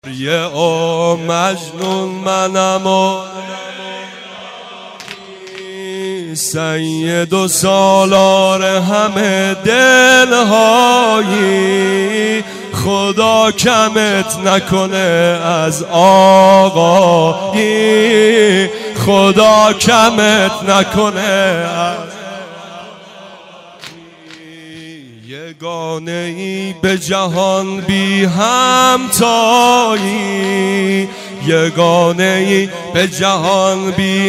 او مجنون منم و سید و سالار همه دلهایی، خدا کمت نکنه از آقایی، خدا کمت نکنه از یگانه ای به جهان بی همتایی، یگانه ای به جهان بی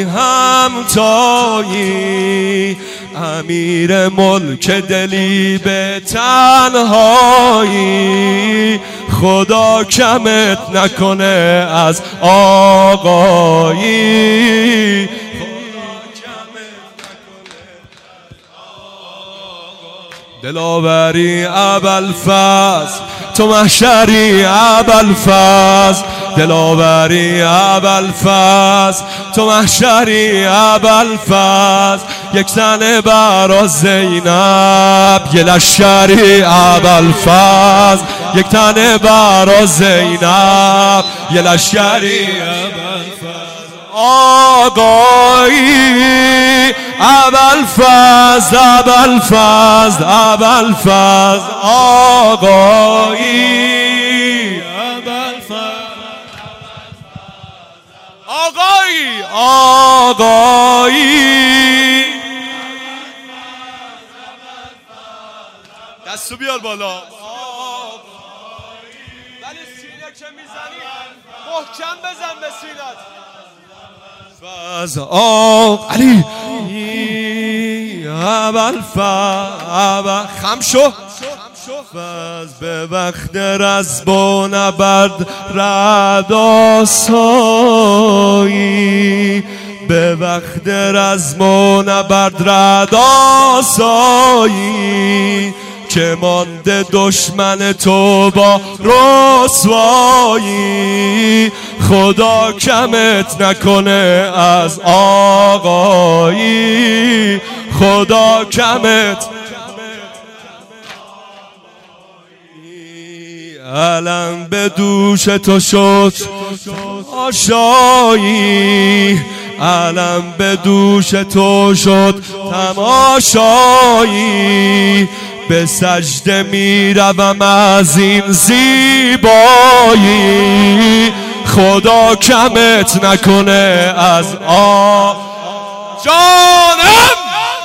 همتایی، امیر ملک دلی به تنهایی، خدا کمت نکنه از آقایی، دلاوری ابوالفضل تو محشری ابوالفضل، دلاوری ابوالفضل تو محشری ابوالفضل، یک زن برا زینب یه لشکری ابوالفضل، یک تن برا زینب یه لشکری ابوالفضل، آقایی ابوالفضل ابوالفضل ابوالفضل، آقایی آقایی آقایی، دستو بیار بالا، ولی سینه که میزنی محکم بزن به سینت، فاز علی ابوالفضل خم شو فاز به وقت رزب و نبرد رعد آسایی، به وقت رزم و نبرد رعد آسایی، که مانده دشمن تو با رسوایی، خدا کمت نکنه از آقایی، خدا کمت علم به دوش تو شد آشایی، علم به دوش تو شد تماشایی، به سجده می روم از این زیبایی، خدا کمت نکنه از جانم،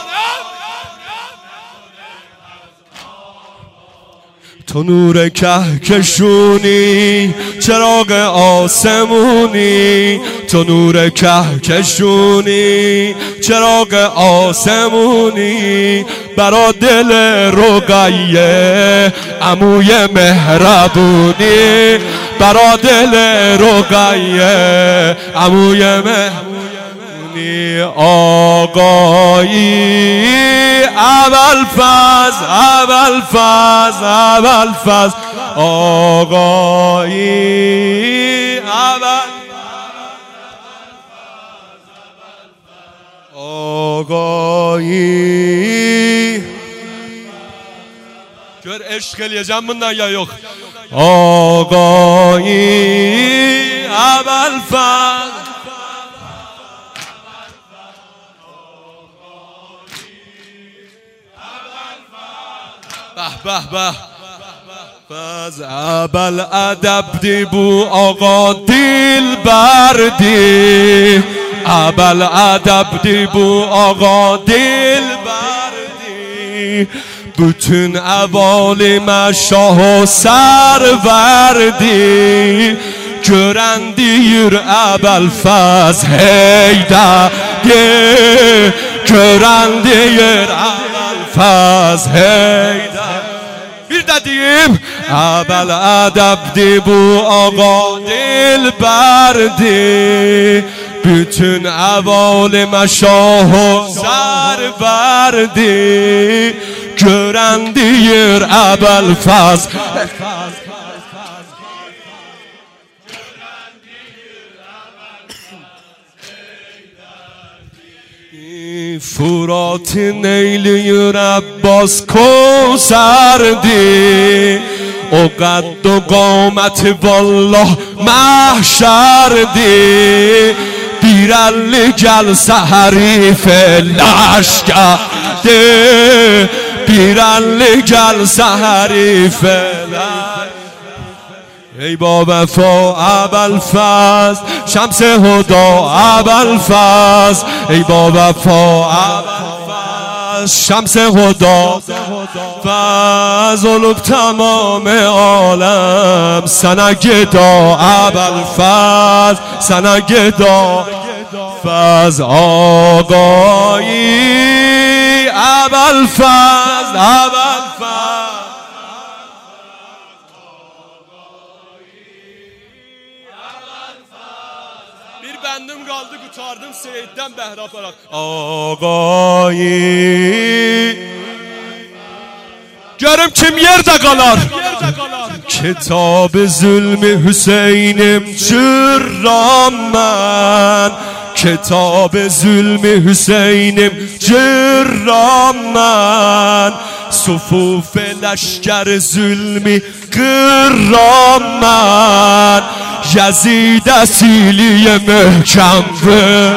تو نور کهکشونی چراغ آسمونی، تو نور کهکشونی چراغ آسمونی، برا دل رقیه عموی مهربونی، برا دل رقیه عموی مهربونی، آقایی ابوالفضل ابوالفضل ابوالفضل، آقایی آقایی gör eşk eləyəcəm bundan ya yox، آقایی ابوالفضل به به به باز ابوالادب دی بو آقا دل بردی، ابوالادب دی بو آقا دل بردی، bütün evalime şah o serverdi، gören deyir Əbəlfəz Heydər, gören deyir Əbəlfəz Heydər. Bir de diyeyim Əbələdəbdi bu ağa dilbərdi، bütün evalime şah o serverdi، gören deyir Əbəlfəz فرات نیلی عباس کوثر دی او قد و قامت والله محشر دی بیرل جلسه حریف لشکر دی بیرل جلسه حریف لشکر ای با وفا ابوالفضل شمس هدا ابوالفضل ای با وفا ابوالفضل شمس هدا فضل تمام عالم سنگدا ابوالفضل سنگدا فضل آقایی ابوالفضل ابوالفضل bendim kaldı kurtardım Seyit'ten Behra Parak ağayı görüm kim yerde kalar Kitab-ı Zulmü Hüseyin'im cürram ben Kitab-ı Zulmü Hüseyin'im cürram ben Sufuf leşker zulmü kırram ben Yazid asili möhkem ve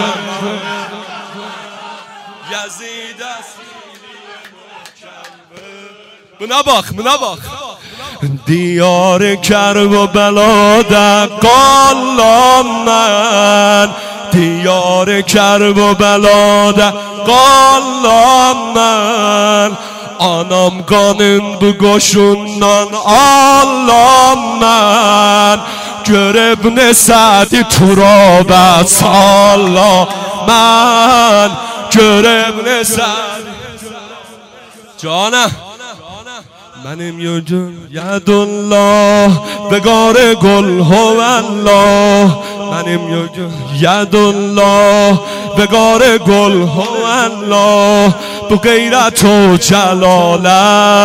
Yazid asili möhkem ve Buna bak, buna bak Diyar kerb و بلاده قالام من Diyar kerb و بلاده قالام من Anam kanın bu koşundan ağlam ben Göreb ne sadi turaba salla ben Göreb ne sadi Canım Benim yüzüm yadullah Begare gul huvallah Benim yüzüm yadullah Begare gul huvallah Bu gayret o celale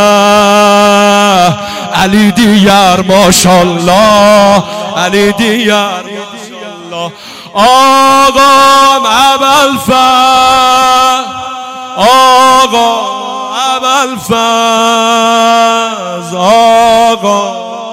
Ali diyar maşallah Ali diyar maşallah Ağam Ebu'l-Fazl Ağam Ebu'l-Fazl Ağam